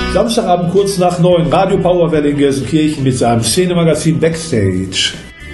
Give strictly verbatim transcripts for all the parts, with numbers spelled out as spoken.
Samstagabend kurz nach neun, Radio Powerwelle in Gelsenkirchen mit seinem Szenemagazin Backstage.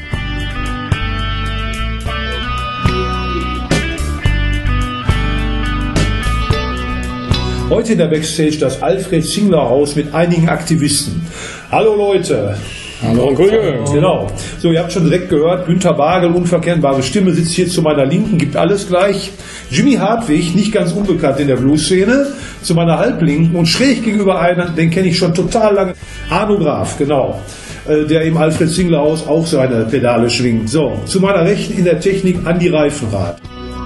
Heute in der Backstage das Alfred-Zingler-Haus mit einigen Aktivisten. Hallo Leute. Hallo Onkel. Genau. So, ihr habt schon direkt gehört, Günter Bagel, unverkennbare Stimme, sitzt hier zu meiner Linken, gibt alles gleich. Jimmy Hartwig, nicht ganz unbekannt in der Blues-Szene, zu meiner Halblinken und schräg gegenüber einer, den kenne ich schon total lange, Arno Graf, genau, der im Alfred-Zingler-Haus auch seine Pedale schwingt. So, zu meiner Rechten in der Technik Andi Reifenrath.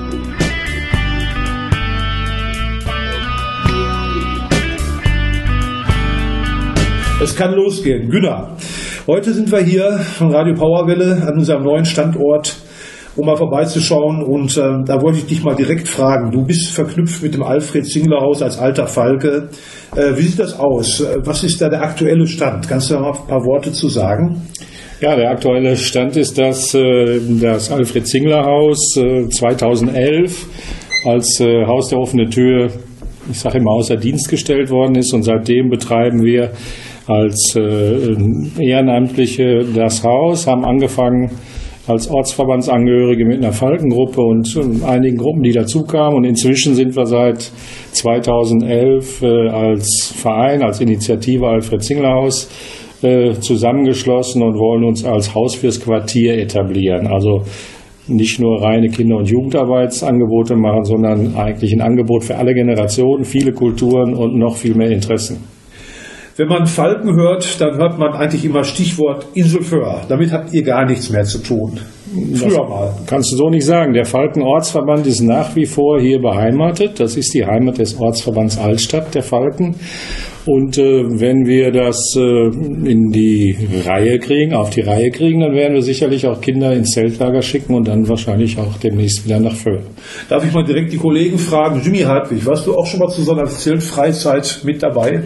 Es kann losgehen. Günter, heute sind wir hier von Radio Powerwelle an unserem neuen Standort, um mal vorbeizuschauen. Und äh, da wollte ich dich mal direkt fragen. Du bist verknüpft mit dem Alfred-Zingler-Haus als alter Falke. Äh, wie sieht das aus? Was ist da der aktuelle Stand? Kannst du da mal ein paar Worte zu sagen? Ja, der aktuelle Stand ist, dass äh, das Alfred-Zingler-Haus äh, zweitausendelf als äh, Haus der offenen Tür, ich sage immer, außer Dienst gestellt worden ist. Und seitdem betreiben wir als äh, Ehrenamtliche das Haus, haben angefangen als Ortsverbandsangehörige mit einer Falkengruppe und äh, einigen Gruppen, die dazu kamen. Und inzwischen sind wir seit zweitausendelf äh, als Verein, als Initiative Alfred-Zingler-Haus äh, zusammengeschlossen und wollen uns als Haus fürs Quartier etablieren. Also nicht nur reine Kinder- und Jugendarbeitsangebote machen, sondern eigentlich ein Angebot für alle Generationen, viele Kulturen und noch viel mehr Interessen. Wenn man Falken hört, dann hört man eigentlich immer Stichwort Insel Föhr. Damit habt ihr gar nichts mehr zu tun. Früher mal. Kannst du so nicht sagen. Der Falken-Ortsverband ist nach wie vor hier beheimatet. Das ist die Heimat des Ortsverbands Altstadt, der Falken. Und äh, wenn wir das äh, in die Reihe kriegen, auf die Reihe kriegen, dann werden wir sicherlich auch Kinder ins Zeltlager schicken und dann wahrscheinlich auch demnächst wieder nach Föhr. Darf ich mal direkt die Kollegen fragen? Jimmy Hartwig, warst du auch schon mal zu so einer Zeltfreizeit mit dabei?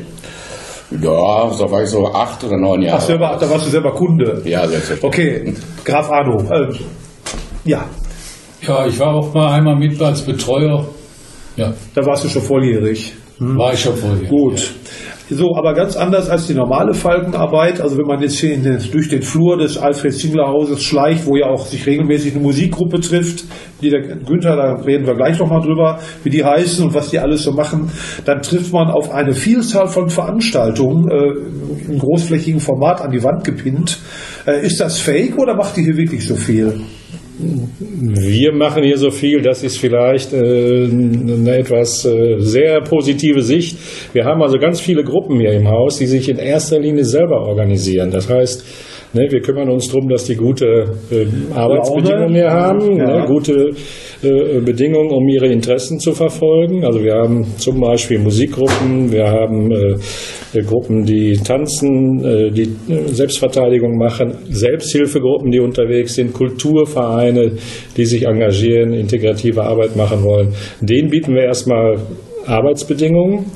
Ja, da war ich so acht oder neun Jahre. Ach, selber, da warst du selber Kunde? Ja, selbstverständlich. Okay, Graf Arno, äh, ja. Ja, ich war auch mal einmal mit als Betreuer. Ja. Da warst du schon volljährig. Hm? War ich schon volljährig. Gut. Ja. So, aber ganz anders als die normale Falkenarbeit. Also wenn man jetzt hier in den, durch den Flur des Alfred-Zingler-Hauses schleicht, wo ja auch sich regelmäßig eine Musikgruppe trifft, die der Günther, da reden wir gleich nochmal drüber, wie die heißen und was die alles so machen, dann trifft man auf eine Vielzahl von Veranstaltungen äh, im großflächigen Format an die Wand gepinnt. Äh, ist das fake oder macht ihr hier wirklich so viel? Wir machen hier so viel, das ist vielleicht äh, eine etwas äh, sehr positive Sicht. Wir haben also ganz viele Gruppen hier im Haus, die sich in erster Linie selber organisieren. Das heißt, ne, wir kümmern uns darum, dass die gute äh, Arbeitsbedingungen hier haben, ja. ne, gute äh, Bedingungen, um ihre Interessen zu verfolgen. Also wir haben zum Beispiel Musikgruppen, wir haben äh, Gruppen, die tanzen, äh, die äh, Selbstverteidigung machen, Selbsthilfegruppen, die unterwegs sind, Kulturvereine, die sich engagieren, integrative Arbeit machen wollen. Denen bieten wir erstmal Arbeitsbedingungen.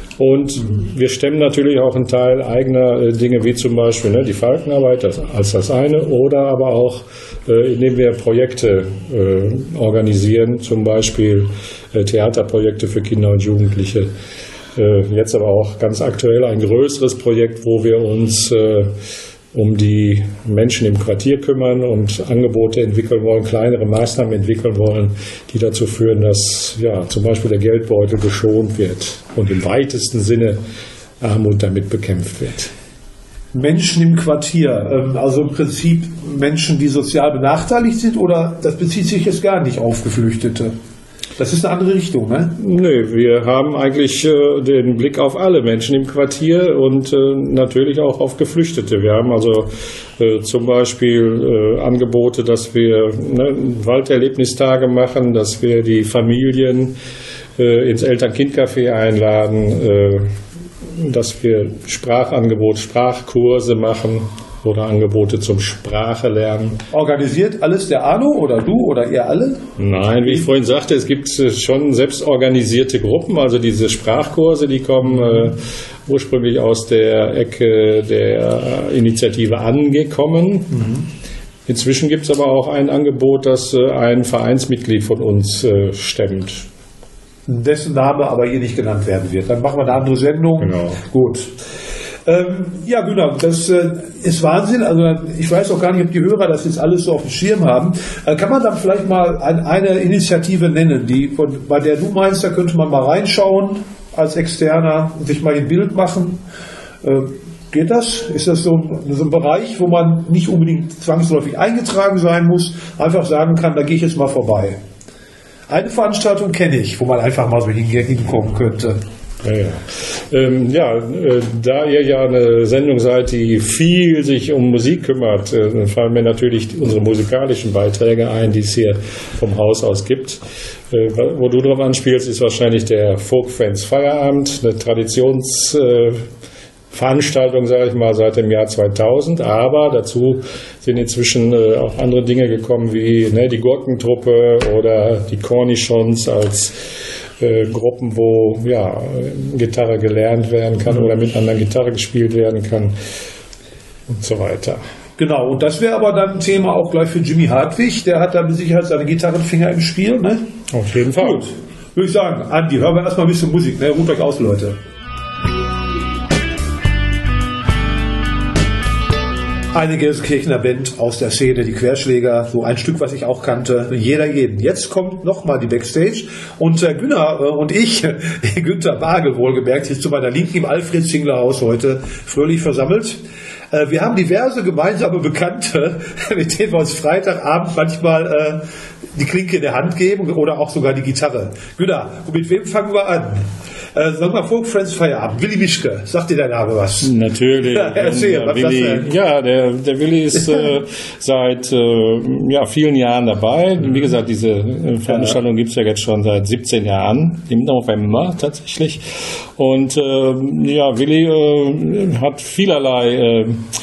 Und wir stemmen natürlich auch einen Teil eigener äh, Dinge, wie zum Beispiel ne, die Falkenarbeit das, als das eine, oder aber auch, äh, indem wir Projekte äh, organisieren, zum Beispiel äh, Theaterprojekte für Kinder und Jugendliche. Äh, jetzt aber auch ganz aktuell ein größeres Projekt, wo wir uns äh, um die Menschen im Quartier kümmern und Angebote entwickeln wollen, kleinere Maßnahmen entwickeln wollen, die dazu führen, dass ja, zum Beispiel der Geldbeutel geschont wird und im weitesten Sinne Armut damit bekämpft wird. Menschen im Quartier, also im Prinzip Menschen, die sozial benachteiligt sind, oder das bezieht sich jetzt gar nicht auf Geflüchtete? Das ist eine andere Richtung, ne? Nö, wir haben eigentlich äh, den Blick auf alle Menschen im Quartier und äh, natürlich auch auf Geflüchtete. Wir haben also äh, zum Beispiel äh, Angebote, dass wir ne, Walderlebnistage machen, dass wir die Familien äh, ins Eltern-Kind-Café einladen, äh, dass wir Sprachangebot, Sprachkurse machen oder Angebote zum Sprache lernen. Organisiert alles der Arno oder du oder ihr alle? Nein, wie ich vorhin sagte, es gibt schon selbst organisierte Gruppen. Also diese Sprachkurse, die kommen äh, ursprünglich aus der Ecke der Initiative Angekommen. Mhm. Inzwischen gibt es aber auch ein Angebot, das äh, ein Vereinsmitglied von uns äh, stemmt. dessen Name aber hier nicht genannt werden wird. Dann machen wir eine andere Sendung. Genau. Gut. Ähm, ja, genau, das äh, ist Wahnsinn. Also ich weiß auch gar nicht, ob die Hörer das jetzt alles so auf dem Schirm haben. Äh, kann man dann vielleicht mal ein, eine Initiative nennen, die von, bei der du meinst, da könnte man mal reinschauen als Externer und sich mal ein Bild machen. Äh, geht das? Ist das so ein, so ein Bereich, wo man nicht unbedingt zwangsläufig eingetragen sein muss, einfach sagen kann, da gehe ich jetzt mal vorbei? Eine Veranstaltung kenne ich, wo man einfach mal so hinkommen könnte. Ja, ja. Ähm, ja äh, da ihr ja eine Sendung seid, die viel sich um Musik kümmert, äh, fallen mir natürlich unsere musikalischen Beiträge ein, die es hier vom Haus aus gibt. Äh, wo du drauf anspielst, ist wahrscheinlich der Folk-Fans Feierabend, eine Traditionsveranstaltung, äh, sage ich mal, seit dem Jahr zweitausend. Aber dazu sind inzwischen äh, auch andere Dinge gekommen, wie ne, die Gurkentruppe oder die Cornichons als Äh, Gruppen, wo ja, Gitarre gelernt werden kann oder miteinander Gitarre gespielt werden kann und so weiter. Genau, und das wäre aber dann ein Thema auch gleich für Jimmy Hartwig. Der hat da mit Sicherheit seine Gitarrenfinger im Spiel. Ne? Auf jeden Fall. Gut, würde ich sagen, Andi, hören wir erstmal ein bisschen Musik. Ne? Ruht euch aus, Leute. Eine Gelsenkirchener Band aus der Szene, die Querschläger, so ein Stück, was ich auch kannte, jeder jeden. Jetzt kommt nochmal die Backstage und äh, Günter äh, und ich, Günther Bagel wohlgemerkt, ist zu meiner Linken im Alfred-Zingler-Haus heute fröhlich versammelt. Äh, wir haben diverse gemeinsame Bekannte, mit denen wir uns Freitagabend manchmal äh, die Klinke in der Hand geben oder auch sogar die Gitarre. Günter, und mit wem fangen wir an? Äh, sag mal, Folk Friends Feierabend. Willi Mischke, sagt dir der Name was? Natürlich. Ja, erzähl, was Willi, das denn? ja, der, der Willi ist äh, seit äh, ja, vielen Jahren dabei. Wie gesagt, diese äh, Veranstaltung gibt es ja jetzt schon seit siebzehn Jahren, im November tatsächlich. Und äh, ja, Willi äh, hat vielerlei äh,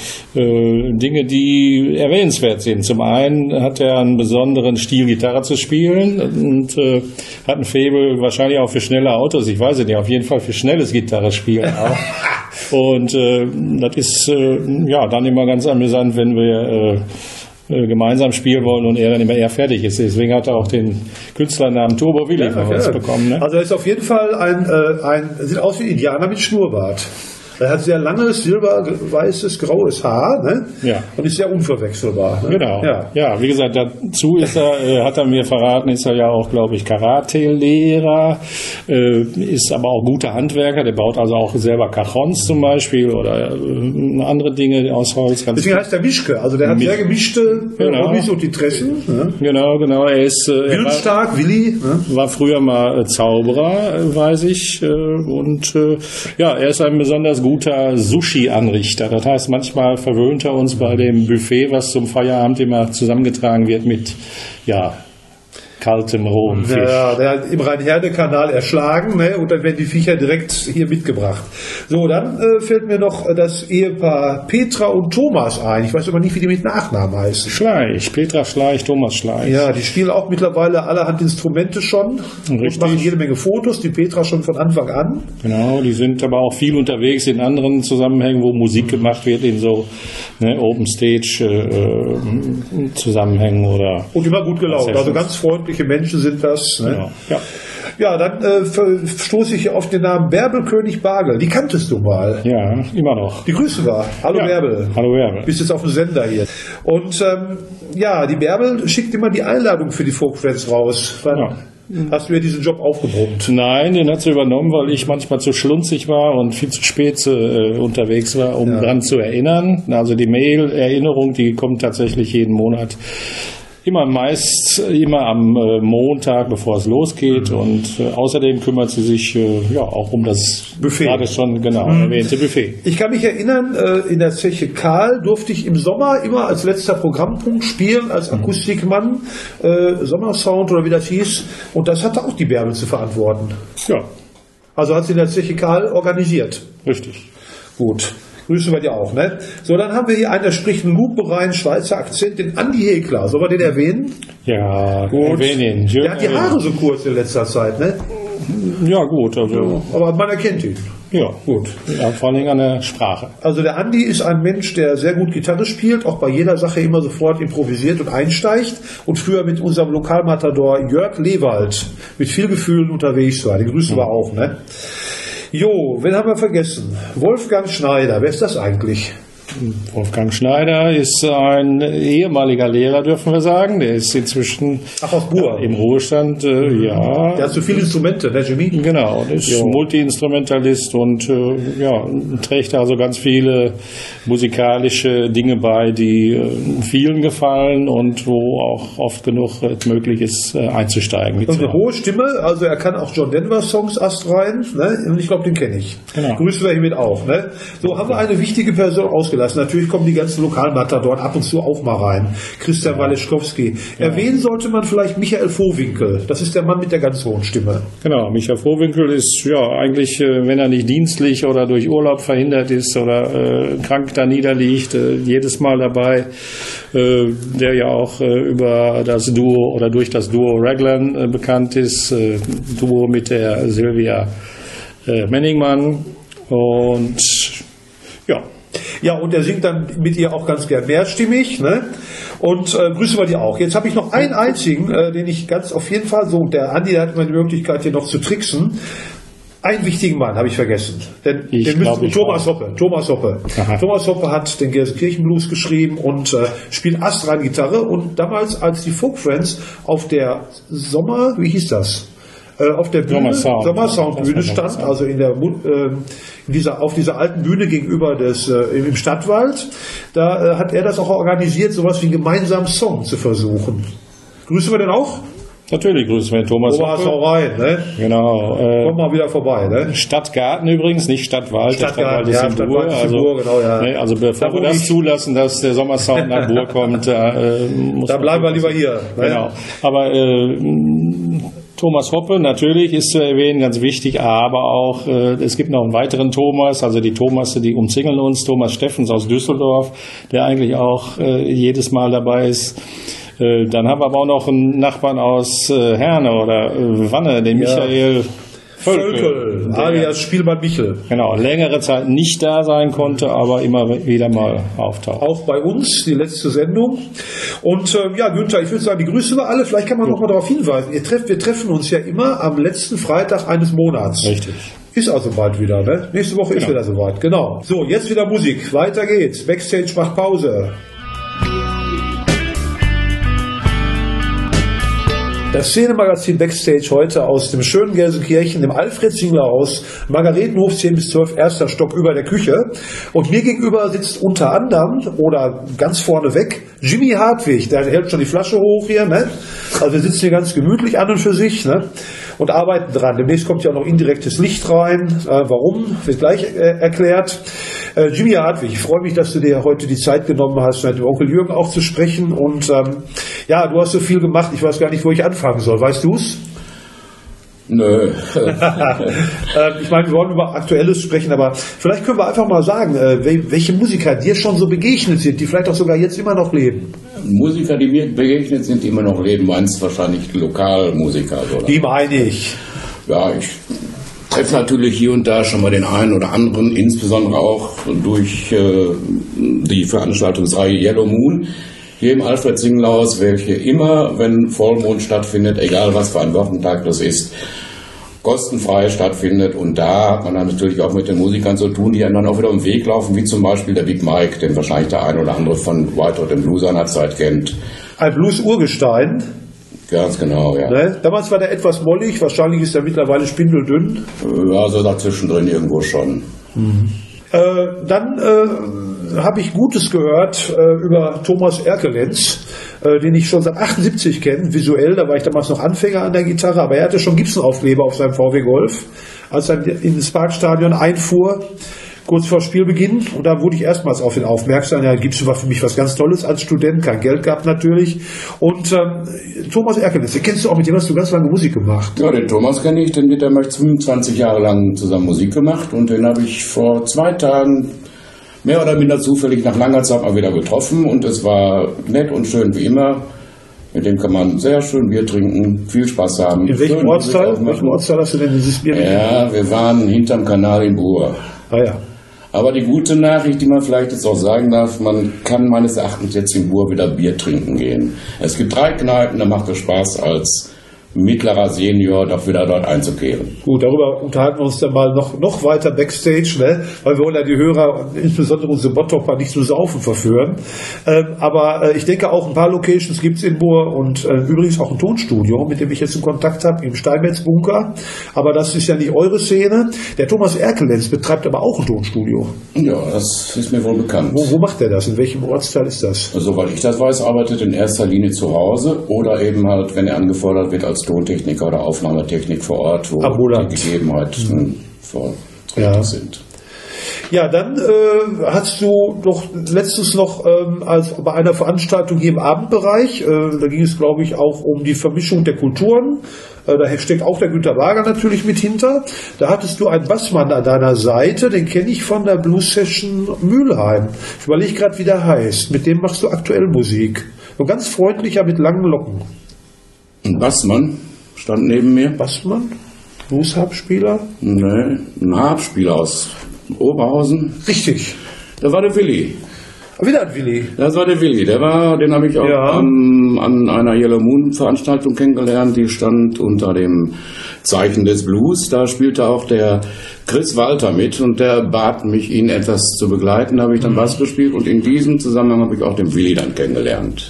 äh, Dinge, die erwähnenswert sind. Zum einen hat er einen besonderen Stil, Gitarre zu spielen und äh, hat ein Faible wahrscheinlich auch für schnelle Autos. Ich weiß es nicht, auf jeden Fall für schnelles Gitarrespielen auch. Und äh, das ist äh, ja dann immer ganz amüsant, wenn wir äh, gemeinsam spielen wollen und er dann immer eher fertig ist. Deswegen hat er auch den Künstlernamen Turbo Willi von uns bekommen. Ne? Also er ist auf jeden Fall ein, äh, ein, sieht aus wie ein Indianer mit Schnurrbart. Er hat sehr langes, silberweißes, graues Haar, ne? Ja. Und ist sehr unverwechselbar. Ne? Genau. Ja. ja, wie gesagt, dazu ist er, äh, hat er mir verraten, ist er ja auch, glaube ich, Karate-Lehrer, äh, ist aber auch guter Handwerker, der baut also auch selber Cajons zum Beispiel oder äh, andere Dinge aus Holz. Ganz Deswegen heißt er Mischke, also der hat Misch- sehr gemischte Genau. Hobbys und Interessen. Ne? Genau, genau. Er ist äh, er war, Willensstark, Willi. Ne? war früher mal äh, Zauberer, äh, weiß ich, äh, und äh, ja, er ist ein besonders guter Sushi-Anrichter. Das heißt, manchmal verwöhnt er uns bei dem Buffet, was zum Feierabend immer zusammengetragen wird mit, ja, kaltem rohem Fisch. Ja, der hat im Rhein-Herne-Kanal erschlagen, ne? Und dann werden die Viecher direkt hier mitgebracht. So, dann äh, fällt mir noch das Ehepaar Petra und Thomas ein. Ich weiß aber nicht, wie die mit Nachnamen heißen. Schleich, Petra Schleich, Thomas Schleich. Ja, die spielen auch mittlerweile allerhand Instrumente schon. Richtig. Und machen jede Menge Fotos. Die Petra schon von Anfang an. Genau, die sind aber auch viel unterwegs in anderen Zusammenhängen, wo Musik gemacht wird, in so ne, Open Stage äh, Zusammenhängen oder. Und immer gut gelaunt. Sessions. Also ganz freundliche Menschen sind das. Ne? Genau. Ja. Ja, dann äh, ver- stoße ich auf den Namen Bärbel-König Bagel. Die kanntest du mal. ja, immer noch. Die grüßen wir. Hallo Ja. Bärbel. Hallo Bärbel. Bist jetzt auf dem Sender hier. Und ähm, ja, die Bärbel schickt immer die Einladung für die Folkfans raus. Wann Ja. hast du mir diesen Job aufgebrummt? Nein, den hat sie übernommen, weil ich manchmal zu schlunzig war und viel zu spät äh, unterwegs war, um Ja. dran zu erinnern. Also die Mail-Erinnerung, die kommt tatsächlich jeden Monat. Immer meist, immer am äh, Montag, bevor es losgeht. Mhm. Und äh, außerdem kümmert sie sich äh, ja auch um das Buffet. gerade schon genau Mhm. erwähnte Buffet. Ich kann mich erinnern, äh, in der Zeche Karl durfte ich im Sommer immer als letzter Programmpunkt spielen, als Akustikmann, äh, Sommersound oder wie das hieß. Und das hatte auch die Bärbel zu verantworten. Ja, Also hat sie in der Zeche Karl organisiert. richtig. Gut. Grüßen wir dir auch, ne? So, dann haben wir hier einen, der spricht einen lupenreinen Schweizer Akzent, den Andi Hekler. Sollen wir den erwähnen? Ja, Gut. erwähnen. Der hat die Haare so kurz in letzter Zeit, ne? Ja, gut. Also, aber man erkennt ihn. Ja, gut. Ja, vor allem an der Sprache. Also der Andi ist ein Mensch, der sehr gut Gitarre spielt, auch bei jeder Sache immer sofort improvisiert und einsteigt und früher mit unserem Lokalmatador Jörg Lewald mit viel Gefühl unterwegs war. Den grüßen wir auch, ne? Jo, wen haben wir vergessen? Wolfgang Schneider, wer ist das eigentlich? Wolfgang Schneider ist ein ehemaliger Lehrer, dürfen wir sagen. Der ist inzwischen Ach, aus Buhr. im Ruhestand. Äh, ja. Der hat so viele Instrumente, ne, Jimmy? Genau, der ist jo. Multi-Instrumentalist und äh, ja, trägt also ganz viele musikalische Dinge bei, die äh, vielen gefallen und wo auch oft genug äh, möglich ist, äh, einzusteigen. Und eine hohe Stimme, also er kann auch John Denver Songs astrein, ne? Und ich glaube, den kenne ich. Genau. Grüßen wir hiermit auch. Ne? So, haben wir eine wichtige Person ausgelassen. Natürlich kommen die ganzen Lokalmatadoren ab und zu auch mal rein. Christian ja. Waleschkowski. Ja. Erwähnen sollte man vielleicht Michael Vohwinkel. Das ist der Mann mit der ganz hohen Stimme. Genau, Michael Vohwinkel ist ja eigentlich, wenn er nicht dienstlich oder durch Urlaub verhindert ist oder äh, krank da niederliegt, äh, jedes Mal dabei, äh, der ja auch äh, über das Duo oder durch das Duo Raglan äh, bekannt ist. Äh, Duo mit der Silvia äh, Menningmann. Und ja, Ja, und er singt dann mit ihr auch ganz gern mehrstimmig, ne? Und äh, grüßen wir die auch. Jetzt habe ich noch einen einzigen, äh, den ich ganz auf jeden Fall so, der Andi der hat immer die Möglichkeit, hier noch zu tricksen. Einen wichtigen Mann habe ich vergessen. Den, ich den glaub, müssen, ich Thomas Hoppe. Thomas Hoppe. Thomas Hoppe hat den Gelsenkirchen-Blues geschrieben und äh, spielt astrein Gitarre. Und damals, als die Folk Friends auf der Sommer, wie hieß das? Äh, auf der Bühne, Sommersound, Sommersound-Bühne stand, also in der äh, in dieser, auf dieser alten Bühne gegenüber des äh, im Stadtwald, da äh, hat er das auch organisiert, sowas wie einen gemeinsamen Song zu versuchen. Grüßen wir den auch? Natürlich grüßen wir den Thomas. Thomas auch rein, ne? Genau. Äh, Komm mal wieder vorbei, ne? Stadtgarten übrigens, nicht Stadtwald. Stadtgarten, Stadtwald ja, ist in Buhr. Also, Buhr, genau, ja. Ne, also bevor da wir das ich, zulassen, dass der Sommersound nach Buhr kommt, da, äh, muss da bleiben wir lieber hier. Ne? Genau. Aber äh, Thomas Hoppe, natürlich ist zu erwähnen, ganz wichtig, aber auch, äh, es gibt noch einen weiteren Thomas, also die Thomasse, die umzingeln uns, Thomas Steffens aus Düsseldorf, der eigentlich auch äh, jedes Mal dabei ist. Äh, dann haben wir aber auch noch einen Nachbarn aus äh, Herne oder äh, Wanne, den ja. Michael Völkel, alias Spielmann Michel. Genau, längere Zeit nicht da sein konnte, aber immer wieder mal auftaucht. Auch bei uns, die letzte Sendung. Und äh, ja, Günther, ich würde sagen, die grüßen wir alle. Vielleicht kann man ja. noch mal darauf hinweisen. Ihr treff, wir treffen uns ja immer am letzten Freitag eines Monats. Richtig. Ist also bald wieder, ne? Nächste Woche genau. ist wieder soweit. Genau. So, jetzt wieder Musik. Weiter geht's. Backstage macht Pause. Das Szenemagazin Backstage heute aus dem schönen Gelsenkirchen, im Alfred-Zingler-Haus, Margaretenhof zehn bis zwölf, erster Stock über der Küche. Und mir gegenüber sitzt unter anderem, oder ganz vorne weg, Jimmy Hartwig. Der hält schon die Flasche hoch hier, ne? Also wir sitzen hier ganz gemütlich an und für sich, ne? Und arbeiten dran. Demnächst kommt ja auch noch indirektes Licht rein. Äh, warum? Wird gleich äh, erklärt. Äh, Jimmy Hartwig, ich freue mich, dass du dir heute die Zeit genommen hast, mit dem Onkel Jürgen auch zu sprechen. Und ähm, ja, du hast so viel gemacht, ich weiß gar nicht, wo ich anfangen soll. Weißt du es? Nö. äh, ich meine, wir wollen über Aktuelles sprechen, aber vielleicht können wir einfach mal sagen, äh, welche Musiker dir schon so begegnet sind, die vielleicht auch sogar jetzt immer noch leben. Musiker, die mir begegnet sind, die immer noch leben, meinst wahrscheinlich Lokalmusiker. Oder? Die meine ich. Ja, ich treffe natürlich hier und da schon mal den einen oder anderen, insbesondere auch durch äh, die Veranstaltungsreihe Yellow Moon hier im Alfred-Zingler-Haus, welche immer, wenn Vollmond stattfindet, egal was für ein Wochentag das ist, kostenfrei stattfindet. Und da hat man dann natürlich auch mit den Musikern zu tun, die dann auch wieder im Weg laufen, wie zum Beispiel der Big Mike, den wahrscheinlich der ein oder andere von White Hot and Blue seiner Zeit kennt. Ein Blues-Urgestein. Ganz genau, ja. Ne? Damals war der etwas mollig, wahrscheinlich ist er mittlerweile spindeldünn. Ja, so dazwischen drin irgendwo schon. Mhm. Äh, dann äh, habe ich Gutes gehört äh, über Thomas Erkelenz, äh, den ich schon seit achtundsiebzig kenne, visuell, da war ich damals noch Anfänger an der Gitarre, aber er hatte schon Gibson-Aufkleber auf seinem V W Golf, als er ins Parkstadion einfuhr, kurz vor Spielbeginn, und da wurde ich erstmals auf ihn aufmerksam. Ja, Gibson war für mich was ganz Tolles als Student, kein Geld gehabt natürlich. Und ähm, Thomas Erkelenz, den kennst du auch, mit dem hast du ganz lange Musik gemacht. Ja, den Thomas kenne ich, den mit dem habe ich fünfundzwanzig Jahre lang zusammen Musik gemacht, und den habe ich vor zwei Tagen mehr oder minder zufällig nach langer Zeit mal wieder getroffen, und es war nett und schön wie immer. Mit dem kann man sehr schön Bier trinken, viel Spaß haben. In welchem Ortsteil? In welchem Ortsteil hast du denn dieses Bier? Ja, wir waren hinterm Kanal in Buhr. Ah ja. Aber die gute Nachricht, die man vielleicht jetzt auch sagen darf, man kann meines Erachtens jetzt in Buhr wieder Bier trinken gehen. Es gibt drei Kneipen, da macht es Spaß als mittlerer Senior doch wieder dort einzukehren. Gut, darüber unterhalten wir uns dann mal noch, noch weiter Backstage, ne? Weil wir wollen ja die Hörer, insbesondere unsere Bottropper, nicht zu saufen verführen. Ähm, aber äh, ich denke, auch ein paar Locations gibt es in Buhr und äh, übrigens auch ein Tonstudio, mit dem ich jetzt in Kontakt habe, im Steinmetz-Bunker. Aber das ist ja nicht eure Szene. Der Thomas Erkelenz betreibt aber auch ein Tonstudio. Ja, das ist mir wohl bekannt. Wo, wo macht er das? In welchem Ortsteil ist das? Soweit ich das weiß, arbeitet in erster Linie zu Hause oder eben halt, wenn er angefordert wird, als Tontechniker oder Aufnahmetechnik vor Ort, wo Ambulant. Die Gegebenheiten mhm. vor ja. sind. Ja, dann äh, hast du noch letztens noch ähm, als bei einer Veranstaltung hier im Abendbereich, äh, da ging es, glaube ich, auch um die Vermischung der Kulturen. Äh, da steckt auch der Günter Wager natürlich mit hinter. Da hattest du einen Bassmann an deiner Seite, den kenne ich von der Blues Session Mülheim. Ich überlege gerade, wie der heißt. Mit dem machst du aktuell Musik. So ganz freundlicher mit langen Locken. Ein Bassmann stand neben mir. Bassmann? Blues-Harpspieler? Nee, ein Harpspieler aus Oberhausen. Richtig. Das war der Willi. Wieder ein Willi. Das war der Willi. Der war, den habe ich auch ja. an, an einer Yellow Moon Veranstaltung kennengelernt. Die stand unter dem Zeichen des Blues. Da spielte auch der Chris Walter mit und der bat mich, ihn etwas zu begleiten. Da habe ich dann mhm. Bass gespielt und in diesem Zusammenhang habe ich auch den Willi dann kennengelernt.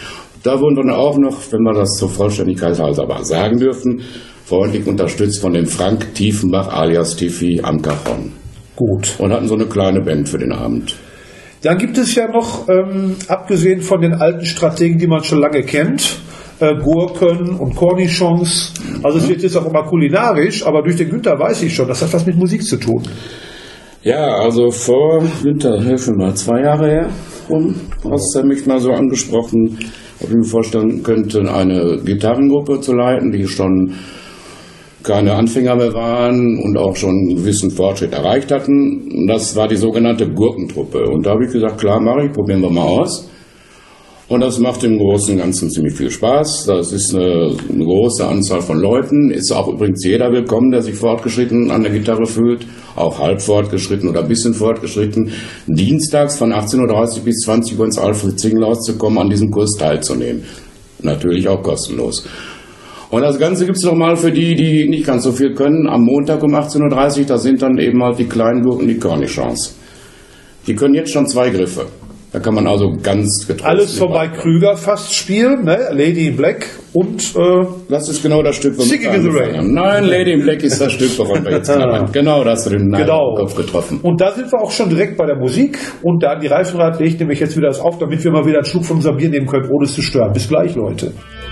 Da wurden dann auch noch, wenn wir das zur Vollständigkeit halber sagen dürfen, freundlich unterstützt von dem Frank Tiefenbach alias Tiffy am Cajon. Gut. Und hatten so eine kleine Band für den Abend. Dann gibt es ja noch, ähm, abgesehen von den alten Strategen, die man schon lange kennt, äh, Gurken und Cornichons, also es wird jetzt auch immer kulinarisch, aber durch den Günter weiß ich schon, das hat was mit Musik zu tun. Ja, also vor Günter, helfen mal, zwei Jahre her, rum, hast du mich mal so angesprochen, ob ich mir vorstellen könnte, eine Gitarrengruppe zu leiten, die schon keine Anfänger mehr waren und auch schon einen gewissen Fortschritt erreicht hatten. Das war die sogenannte Gurkentruppe. Und da habe ich gesagt, klar, mache ich, probieren wir mal aus. Und das macht im Großen und Ganzen ziemlich viel Spaß. Das ist eine, eine große Anzahl von Leuten. Ist auch übrigens jeder willkommen, der sich fortgeschritten an der Gitarre fühlt. Auch halb fortgeschritten oder ein bisschen fortgeschritten. Dienstags von achtzehn Uhr dreißig bis zwanzig Uhr ins Alfred Zinglerhaus zu kommen, an diesem Kurs teilzunehmen. Natürlich auch kostenlos. Und das Ganze gibt es nochmal für die, die nicht ganz so viel können. Am Montag um achtzehn Uhr dreißig, da sind dann eben halt die kleinen Gurken, die Cornichons. Die können jetzt schon zwei Griffe. Da kann man also ganz getrost. Alles vorbei Krüger fast spielen, ne? Lady in Black und äh, das ist genau das Stück, was wir angefangen haben. Nein, Lady in Black ist das Stück, woran wir jetzt knabbern. Genau, das hast du den genau. Kopf getroffen. Und da sind wir auch schon direkt bei der Musik. Und da die Reifenrad legt nämlich jetzt wieder das auf, damit wir mal wieder einen Schluck von unserem Bier nehmen können, ohne es zu stören. Bis gleich, Leute.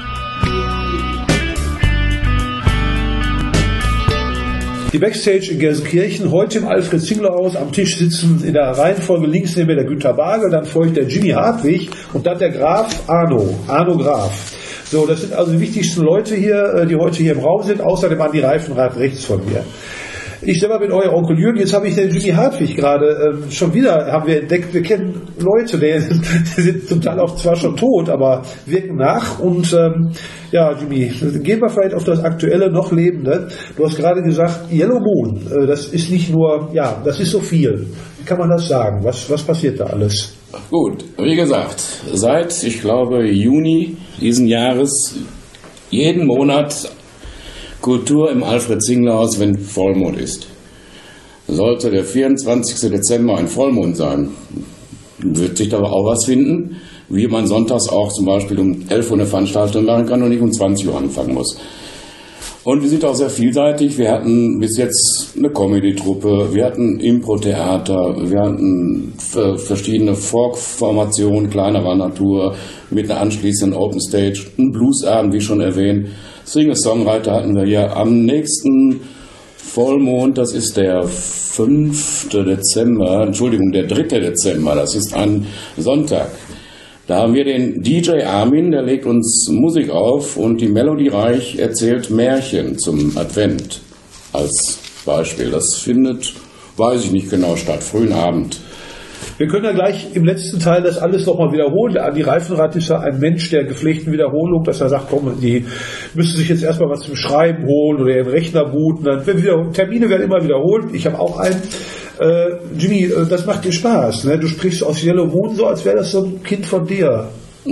Die Backstage in Gelsenkirchen, heute im Alfred-Zingler-Haus, am Tisch sitzen in der Reihenfolge links neben mir der Günter Bagel, dann folgt der Jimmy Hartwig und dann der Graf Arno, Arno Graf. So, das sind also die wichtigsten Leute hier, die heute hier im Raum sind, außerdem an die Reifenrad rechts von mir. Ich selber bin euer Onkel Jürgen, jetzt habe ich den Jimmy Hartwig gerade ähm, schon wieder, haben wir entdeckt, wir kennen Leute, die, die sind zum Teil auch zwar schon tot, aber wirken nach und ähm, ja, Jimmy, gehen wir vielleicht auf das aktuelle, noch Lebende. Du hast gerade gesagt, Yellow Moon, äh, das ist nicht nur, ja, das ist so viel. Wie kann man das sagen? Was, was passiert da alles? Gut, wie gesagt, seit, ich glaube, Juni diesen Jahres, jeden Monat Kultur im Alfred-Zingler-Haus, wenn Vollmond ist. Sollte der vierundzwanzigste Dezember ein Vollmond sein, wird sich da auch was finden, wie man sonntags auch zum Beispiel um elf Uhr eine Veranstaltung machen kann und nicht um zwanzig Uhr anfangen muss. Und wir sind auch sehr vielseitig. Wir hatten bis jetzt eine Comedy-Truppe, wir hatten Impro-Theater, wir hatten verschiedene Folk-Formationen kleinerer Natur mit einer anschließenden Open Stage, einen Bluesabend, wie schon erwähnt. Singer-Songwriter hatten wir hier am nächsten Vollmond, das ist der fünfte Dezember, Entschuldigung, der dritte Dezember, das ist ein Sonntag. Da haben wir den D J Armin, der legt uns Musik auf und die Melodie Reich erzählt Märchen zum Advent als Beispiel. Das findet, weiß ich nicht genau, statt, frühen Abend. Wir können ja gleich im letzten Teil das alles nochmal wiederholen. Der Andi Reifenrath ist ja ein Mensch der gepflegten Wiederholung, dass er sagt, komm, die müssen sich jetzt erstmal was zum Schreiben holen oder ihren Rechner booten. Dann wieder, Termine werden immer wiederholt. Ich habe auch einen. Äh, Jimmy, das macht dir Spaß. Ne? Du sprichst aus Yellow Moon so, als wäre das so ein Kind von dir.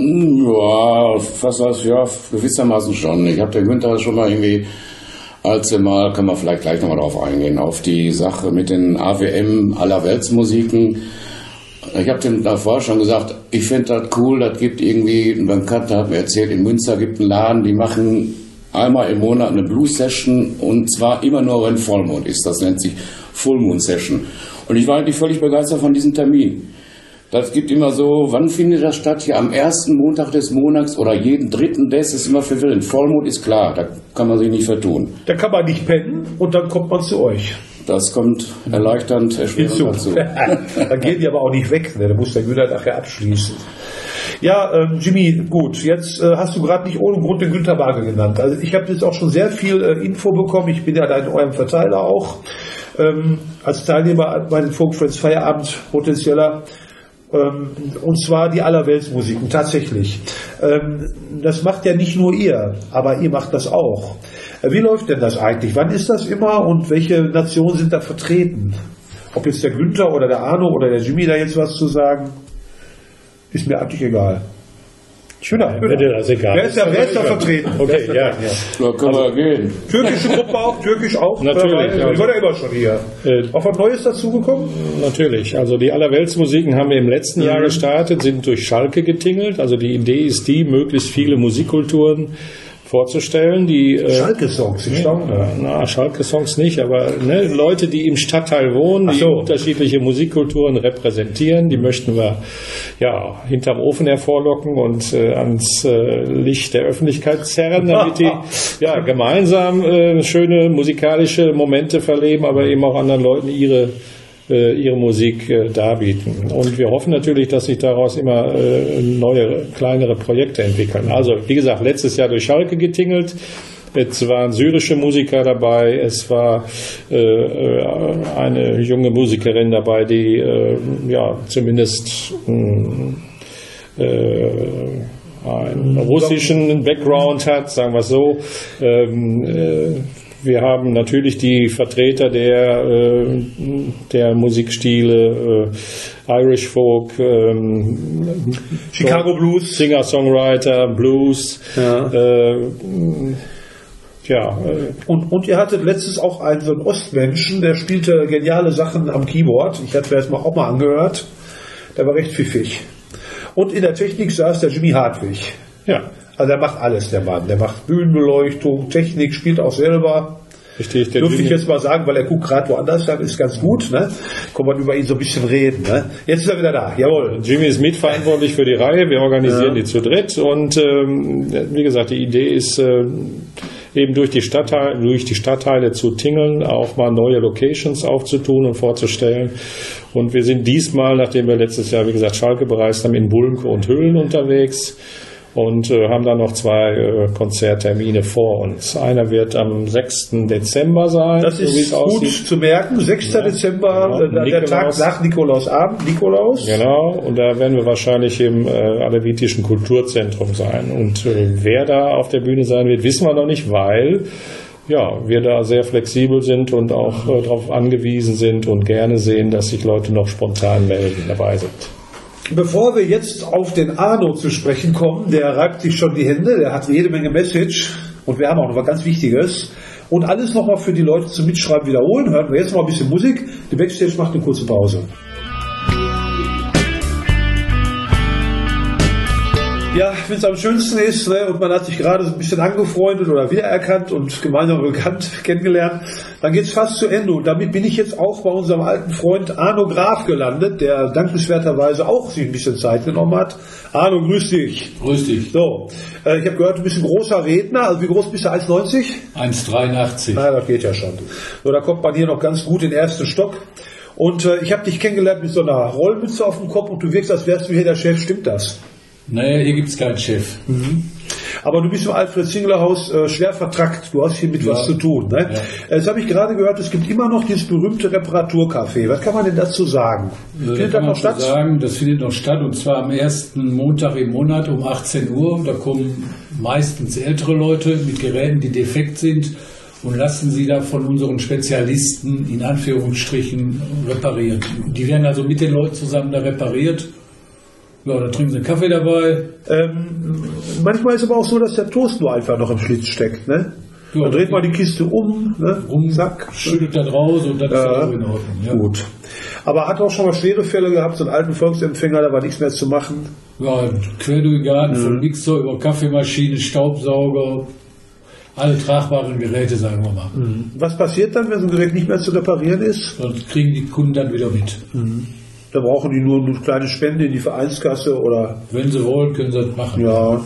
Ja, fast das, ja, gewissermaßen schon. Ich habe der Günther schon mal irgendwie, als er mal, kann man vielleicht gleich nochmal drauf eingehen, auf die Sache mit den A W M Allerweltsmusiken. Ich habe dem davor schon gesagt, ich finde das cool, das gibt irgendwie, ein Bekannter hat mir erzählt, in Münster gibt einen Laden, die machen einmal im Monat eine Blues-Session und zwar immer nur, wenn Vollmond ist. Das nennt sich Full Moon Session. Und ich war eigentlich völlig begeistert von diesem Termin. Das gibt immer so, wann findet das statt? Hier am ersten Montag des Monats oder jeden dritten des, ist immer verwirrend. Vollmond ist klar, da kann man sich nicht vertun. Da kann man nicht pennen und dann kommt man zu euch. Das kommt erleichternd, erschwerend dazu. Dann gehen die aber auch nicht weg, ne? Da muss der Günther nachher abschließen. Ja, ähm, Jimmy, gut, jetzt äh, hast du gerade nicht ohne Grund den Günther Barge genannt. Also ich habe jetzt auch schon sehr viel äh, Info bekommen. Ich bin ja da in eurem Verteiler auch. Ähm, als Teilnehmer bei den Folk Friends Feierabend potenzieller. Ähm, und zwar die Allerweltsmusiken, tatsächlich. Ähm, das macht ja nicht nur ihr, aber ihr macht das auch. Äh, wie läuft denn das eigentlich? Wann ist das immer und welche Nationen sind da vertreten? Ob jetzt der Günther oder der Arno oder der Jimmy da jetzt was zu sagen, ist mir eigentlich egal. Schöner, Wäre dir das egal? Wer ist da, wer ist da vertreten? Okay, ja. Da können wir gehen. Türkische Gruppe auch, türkisch auch? Natürlich, ja. Ich war ja immer schon hier. Äh, Auch was Neues dazugekommen? Natürlich. Also die Allerweltsmusiken haben wir im letzten Jahr gestartet, sind durch Schalke getingelt. Also die Idee ist die, möglichst viele Musikkulturen vorzustellen, die äh, Schalke-Songs, ich staune. Na, Schalke-Songs nicht, aber ne, Leute, die im Stadtteil wohnen, die so. unterschiedliche Musikkulturen repräsentieren, die möchten wir ja hinterm Ofen hervorlocken und äh, ans äh, Licht der Öffentlichkeit zerren, damit die ja gemeinsam äh, schöne musikalische Momente verleben, aber eben auch anderen Leuten ihre ihre Musik äh, darbieten. Und wir hoffen natürlich, dass sich daraus immer äh, neue, kleinere Projekte entwickeln. Also, wie gesagt, letztes Jahr durch Schalke getingelt. Es waren syrische Musiker dabei, es war äh, eine junge Musikerin dabei, die äh, ja zumindest äh, einen russischen Background hat, sagen wir es so. Ähm, äh, Wir haben natürlich die Vertreter der, äh, der Musikstile, äh, Irish Folk, ähm, Chicago Blues, Singer-Songwriter, Blues. Ja. Äh, ja äh, und, und ihr hattet letztens auch einen so einen Ostmenschen, der spielte geniale Sachen am Keyboard. Ich hatte mir das mal auch mal angehört. Der war recht pfiffig. Und in der Technik saß der Jimmy Hartwig. ja. Also der macht alles, der Mann. Der macht Bühnenbeleuchtung, Technik, spielt auch selber. Richtig, der Dürfte ich Jimmy- jetzt mal sagen, weil er guckt gerade woanders, dann ist ganz gut. Ne? Kann man über ihn so ein bisschen reden. Ne? Jetzt ist er wieder da, jawohl. Jimmy ist mitverantwortlich für die Reihe, wir organisieren Ja. die zu dritt und ähm, wie gesagt, die Idee ist äh, eben durch die Stadtteile, durch die Stadtteile zu tingeln, auch mal neue Locations aufzutun und vorzustellen. Und wir sind diesmal, nachdem wir letztes Jahr, wie gesagt, Schalke bereist haben, in Bulnke und Höhlen unterwegs. Und äh, haben dann noch zwei äh, Konzerttermine vor uns. Einer wird am sechsten Dezember sein, Das so wie ist es gut aussieht. zu merken. sechster Dezember, Genau. äh, der Tag Nikolaus. nach Nikolausabend. Nikolaus. Genau, und da werden wir wahrscheinlich im äh, Alevitischen Kulturzentrum sein. Und äh, wer da auf der Bühne sein wird, wissen wir noch nicht, weil ja, wir da sehr flexibel sind und auch äh, darauf angewiesen sind und gerne sehen, dass sich Leute noch spontan melden, dabei sind. Bevor wir jetzt auf den Arno zu sprechen kommen, der reibt sich schon die Hände, der hat jede Menge Message und wir haben auch noch was ganz Wichtiges. Und alles nochmal für die Leute zum Mitschreiben wiederholen. Hören wir jetzt mal ein bisschen Musik. Die Backstage macht eine kurze Pause. Ja, wenn es am schönsten ist, ne, und man hat sich gerade so ein bisschen angefreundet oder wiedererkannt und gemeinsam bekannt kennengelernt, dann geht's fast zu Ende. Und damit bin ich jetzt auch bei unserem alten Freund Arno Graf gelandet, der dankenswerterweise auch sich ein bisschen Zeit genommen hat. Arno, grüß dich. Grüß dich. So, äh, ich habe gehört, du bist ein großer Redner. Also wie groß bist du? eins neunzig? eins dreiundachtzig. Na, das geht ja schon. So, da kommt man hier noch ganz gut in den ersten Stock. Und äh, ich habe dich kennengelernt mit so einer Rollmütze auf dem Kopf und du wirkst, als wärst du hier der Chef. Stimmt das? Naja, hier gibt's keinen Chef. Aber du bist im Alfred-Zingler-Haus äh, schwer vertrackt. Du hast hier mit ja. was zu tun. Ne? Ja. Jetzt habe ich gerade gehört, es gibt immer noch dieses berühmte Reparaturcafé. Was kann man denn dazu sagen? Äh, findet das noch statt? Sagen, das findet noch statt, und zwar am ersten Montag im Monat um achtzehn Uhr. Da kommen meistens ältere Leute mit Geräten, die defekt sind, und lassen sie da von unseren Spezialisten in Anführungsstrichen reparieren. Die werden also mit den Leuten zusammen da repariert. Ja, da trinken sie einen Kaffee dabei. Ähm, manchmal ist aber auch so, dass der Toast nur einfach noch im Schlitz steckt, ne? Ja, dann dreht man die Kiste um, ne? Um, zack, schüttelt das raus und dann ja, ist das auch in Ordnung. Ja. Gut. Aber hat auch schon mal schwere Fälle gehabt, so einen alten Volksempfänger, da war nichts mehr zu machen. Ja, quer durch den Garten, mhm. von Mixer über Kaffeemaschine, Staubsauger, alle tragbaren Geräte, sagen wir mal. Mhm. Was passiert dann, wenn so ein Gerät nicht mehr zu reparieren ist? Dann kriegen die Kunden dann wieder mit. Mhm. Da brauchen die nur eine kleine Spende in die Vereinskasse oder... Wenn sie wollen, können sie das machen. Ja.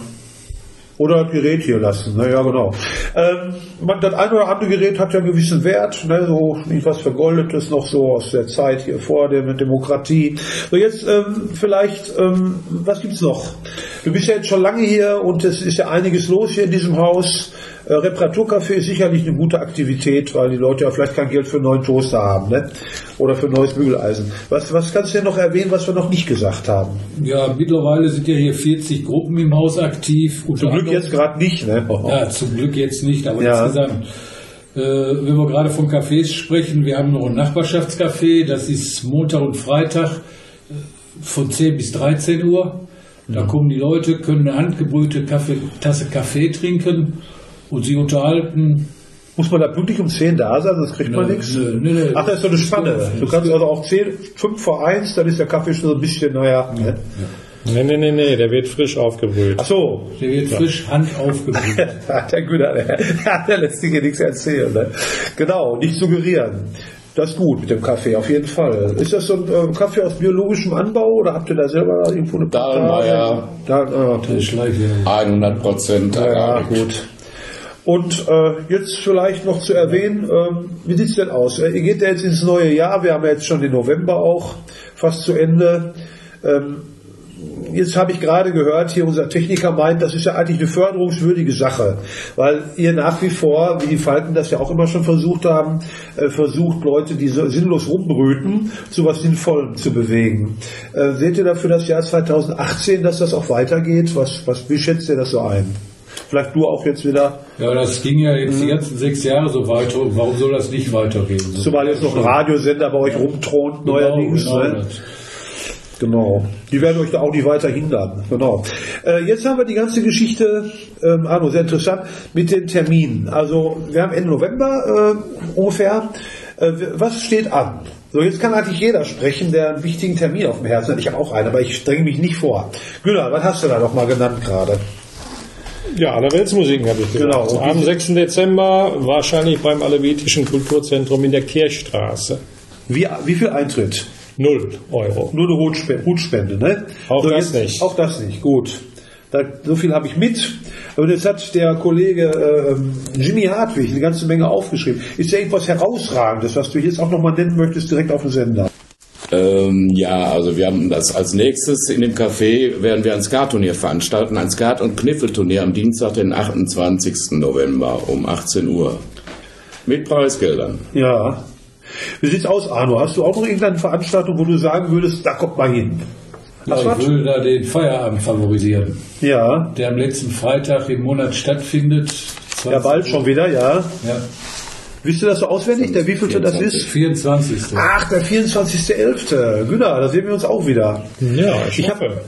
Oder das Gerät hier lassen. Na ja, genau. Ähm, man, das eine oder andere Gerät hat ja einen gewissen Wert, ne, so etwas Vergoldetes noch so aus der Zeit hier vor der Demokratie. So, jetzt ähm, vielleicht, ähm, was gibt's noch? Du bist ja jetzt schon lange hier und es ist ja einiges los hier in diesem Haus. Äh, Reparaturcafé ist sicherlich eine gute Aktivität, weil die Leute ja vielleicht kein Geld für einen neuen Toaster haben, ne? Oder für ein neues Bügeleisen. Was, was kannst du denn noch erwähnen, was wir noch nicht gesagt haben? Ja, mittlerweile sind ja hier vierzig Gruppen im Haus aktiv. Zum Glück jetzt gerade nicht, ne? Ja, zum Glück jetzt nicht, aber ja. insgesamt. Äh, wenn wir gerade von Cafés sprechen, wir haben noch ein Nachbarschaftscafé, das ist Montag und Freitag äh, von zehn bis dreizehn Uhr. Da mhm. kommen die Leute, können eine handgebrühte Kaffee, Tasse Kaffee trinken und sie unterhalten. Muss man da pünktlich um zehn da sein, sonst kriegt man nichts? Nö, nö, nö. Ach, das ist so eine Spanne. Du kannst also auch zehn, fünf vor eins, dann ist der Kaffee schon so ein bisschen, naja. Ja. Ne? Nee, nee, nee, nee, der wird frisch aufgebrüht. Ach so. Der wird ja. frisch Hand aufgebrüht. Der Güter, der, der lässt sich hier nichts erzählen. Ne? Genau, nicht suggerieren. Das ist gut mit dem Kaffee, auf jeden Fall. Ist das so ein äh, Kaffee aus biologischem Anbau oder habt ihr da selber irgendwo eine Dahlmeier. Da, äh, hundert Prozent. Ja, gut. Und äh, jetzt vielleicht noch zu erwähnen, ähm, wie sieht es denn aus? Ihr geht ja jetzt ins neue Jahr, wir haben ja jetzt schon den November auch fast zu Ende. Ähm, jetzt habe ich gerade gehört, hier unser Techniker meint, das ist ja eigentlich eine förderungswürdige Sache, weil ihr nach wie vor, wie die Falken das ja auch immer schon versucht haben, äh, versucht Leute, die so sinnlos rumbrüten, zu was Sinnvollem zu bewegen. Äh, seht ihr dafür das Jahr zweitausendachtzehn, dass das auch weitergeht? Was, was, wie schätzt ihr das so ein? Vielleicht du auch jetzt wieder. Ja, das ging ja jetzt die ganzen sechs Jahre so weiter. Und warum soll das nicht weitergehen? So Zumal jetzt noch ein Radiosender bei euch rumthront, genau, neuerdings. Genau, ne? Genau. Die werden euch da auch nicht weiter hindern. Genau. Äh, jetzt haben wir die ganze Geschichte, ähm, Arno, sehr interessant, mit den Terminen. Also wir haben Ende November äh, ungefähr. Äh, was steht an? So, jetzt kann eigentlich jeder sprechen, der einen wichtigen Termin auf dem Herzen hat. Ich habe auch einen, aber ich dränge mich nicht vor. Günther, was hast du da noch mal genannt gerade? Ja, Allerweltsmusiken habe ich gesagt. Genau. Am sechsten Dezember wahrscheinlich beim Alevitischen Kulturzentrum in der Kirchstraße. Wie, wie viel Eintritt? Null Euro. Nur eine Hutspende, Hutspende ne? Auch so, das jetzt, nicht. Auch das nicht, gut. Da, so viel habe ich mit. Und jetzt hat der Kollege äh, Jimmy Hartwig eine ganze Menge aufgeschrieben. Ist ja irgendwas Herausragendes, was du jetzt auch nochmal nennen möchtest, direkt auf dem Sender? Ähm, ja, also wir haben das als nächstes in dem Café, werden wir ein Skat-Turnier veranstalten, ein Skat- und Kniffelturnier am Dienstag, den achtundzwanzigsten November um achtzehn Uhr. Mit Preisgeldern. Ja. Wie sieht's aus, Arno? Hast du auch noch irgendeine Veranstaltung, wo du sagen würdest, da kommt mal hin? Ja, ich würde da den Feierabend favorisieren. Ja. Der am letzten Freitag im Monat stattfindet. Ja, bald schon wieder, ja. Ja. Wisst ihr das so auswendig, der wievielte das ist? vierundzwanzigste Ach, der vierundzwanzigste elfte Günther, da sehen wir uns auch wieder. Ja, ich, ich habe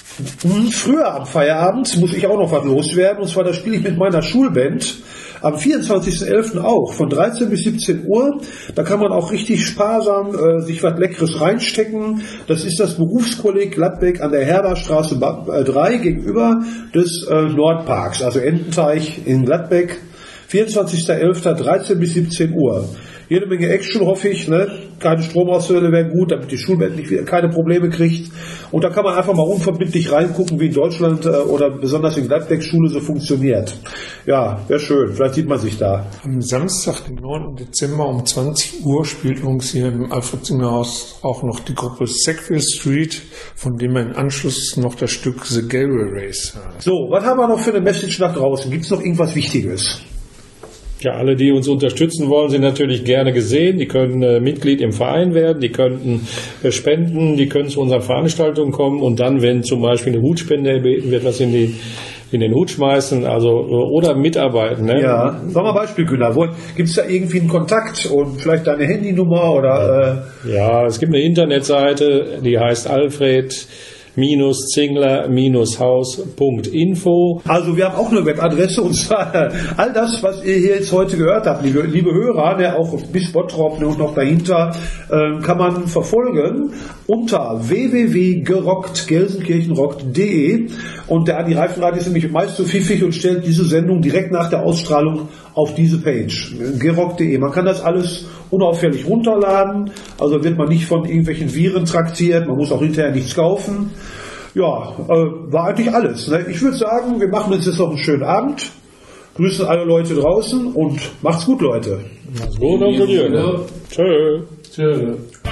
früher am Feierabend, muss ich auch noch was loswerden, und zwar da spiele ich mit meiner Schulband am vierundzwanzigsten elften auch, von dreizehn bis siebzehn Uhr. Da kann man auch richtig sparsam äh, sich was Leckeres reinstecken. Das ist das Berufskolleg Gladbeck an der Herderstraße drei gegenüber des äh, Nordparks, also Ententeich in Gladbeck. vierundzwanzigsten elften dreizehn bis siebzehn Uhr. Jede Menge Action, hoffe ich, ne? Keine Stromausfälle wären gut, damit die Schulwelt nicht wieder keine Probleme kriegt. Und da kann man einfach mal unverbindlich reingucken, wie in Deutschland äh, oder besonders in Gladbeck Schule so funktioniert. Ja, wäre schön. Vielleicht sieht man sich da. Am Samstag, den neunten Dezember um zwanzig Uhr spielt uns hier im Alfred-Singer-Haus auch noch die Gruppe Sackville Street, von dem wir im Anschluss noch das Stück The Galway Race haben. So, was haben wir noch für eine Message nach draußen? Gibt es noch irgendwas Wichtiges? Ja, alle, die uns unterstützen wollen, sind natürlich gerne gesehen. Die können äh, Mitglied im Verein werden, die könnten äh, spenden, die können zu unseren Veranstaltungen kommen und dann, wenn zum Beispiel eine Hutspende erbeten wird, was in, die, in den Hut schmeißen, also oder mitarbeiten. Ne? Ja, sag mal Beispiel, Günter. Gibt es da irgendwie einen Kontakt und vielleicht deine Handynummer oder? Äh Ja, es gibt eine Internetseite, die heißt Alfred Zingler Haus Punkt info. Also wir haben auch eine Webadresse und zwar all das, was ihr hier jetzt heute gehört habt, liebe, liebe Hörer, der auch bis Bottrop und noch dahinter, äh, kann man verfolgen unter w w w punkt gerockt gelsenkirchenrockt punkt de und der Adi Reifenrad ist nämlich meist so pfiffig und stellt diese Sendung direkt nach der Ausstrahlung auf diese Page, gerockt punkt de. Man kann das alles unauffällig runterladen, also wird man nicht von irgendwelchen Viren traktiert, man muss auch hinterher nichts kaufen. Ja, äh, war eigentlich alles. Ne? Ich würde sagen, wir machen uns jetzt noch einen schönen Abend, grüßen alle Leute draußen und macht's gut, Leute. Macht's gut, Onkel Jürgen. Tschö. Tschö.